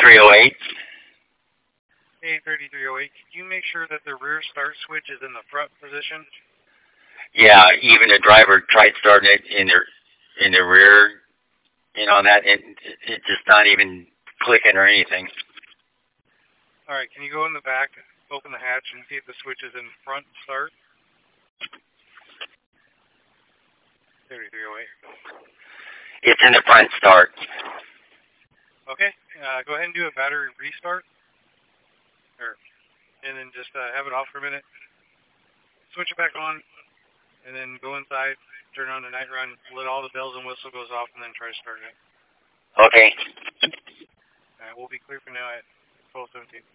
3308. A3308, can you make sure that the rear start switch is in the front position? Yeah, even the driver tried starting it in the rear, on that, and it's just not even clicking or anything. All right, can you go in the back, open the hatch, and see if the switch is in front start? 3308. It's in the front start. Okay, go ahead and do a battery restart. And then just have it off for a minute. Switch it back on, and then go inside, turn on the night run, let all the bells and whistles goes off, and then try to start it. Okay. We'll be clear for now at 12:17.